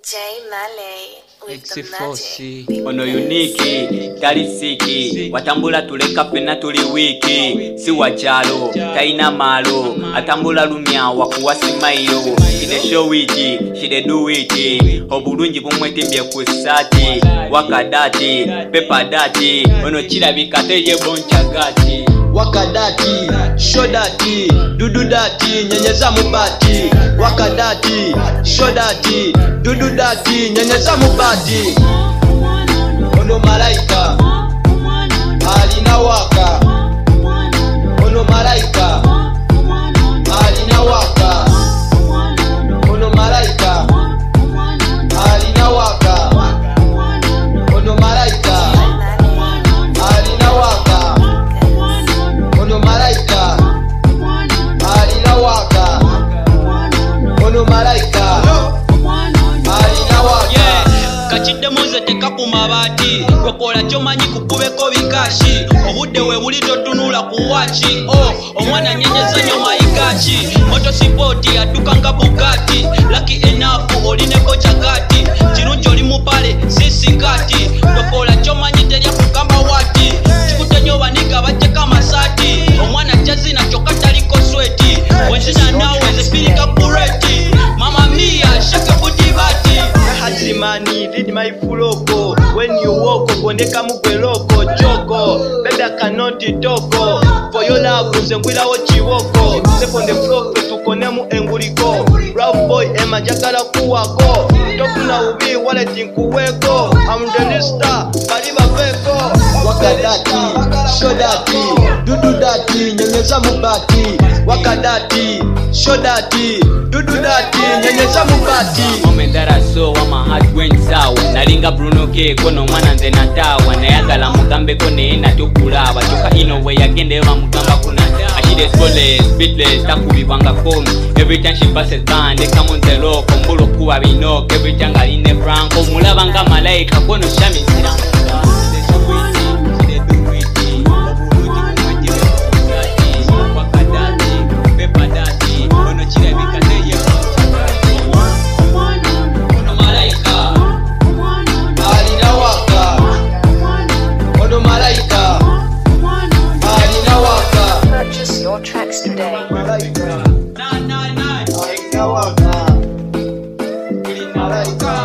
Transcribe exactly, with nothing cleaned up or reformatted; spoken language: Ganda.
J Malay with the magic. Ono uniki, tali siki, watambula tuleka pena tuli wiki. Si wachalo, taina malo, atambula lumia wakuwasi mayo. Shide show iti, shide do iti, obulunji bumwete mbye kusati. Wakadati, pepa dati, ono chila bikateye boncha gati. Wakadati, shodati, dududati, nyenyeza mubati. Wakadati, shodati, dududati, nyenyeza mubati. Ono malaika, alina waka. Ono malaika, alina waka. Ono malaika, alina waka. Ono malaika, alina waka. Ono malaika, alina waka. Ono malaika, alina waka. Yeah, kachide muze teka ku mabati. Wekola chomanyi kukubeko bikashi. Obudde we buli totunula ku wachi. Oh, omwana nyenyeza nyo maikachi. Moto sipoti atukanga Bugatti. Lucky enough olineko chagati. Chirunjo oli mupale sisi kati. Wekola chomanyi terya kukamba wati. Chikutenyo banika bacheka masati. Omwana jazi na chokata liko sweti. Wenzina nawe zepilika kureti. Mama mia shake booty bati. Hazimani read my fuloko. When you walk gondeka mugweloko joko. Baby I cannot talk. For your love nzengwila wo chiwoko. Step on the floor tukone mu enguliko. Rough boy ema jagala kuwako. Tokuna ubi wale tinkuweko. I'm the star kaliba peko. Wakadati, shodati, dududati, nyenyeza mubati. Wakadati, shodati, dududati, nyenyeza mubati. Moment that I saw when my heart went sour. Nalinga Bruno K kono mwana nze natawa. Nayagala mugambe kone ena tukula. Bachoka ino way agende eva mugamba kuna. Ashide soulless, speedless, takubibanga phone. Every time she passes by, they come on the low. Kombulo kuwa binok, every time I in the franco. Mulabanga malaika kono shami sila. Purchase your tracks today. Malaika, Nine nine nine. alina waka. Malaika.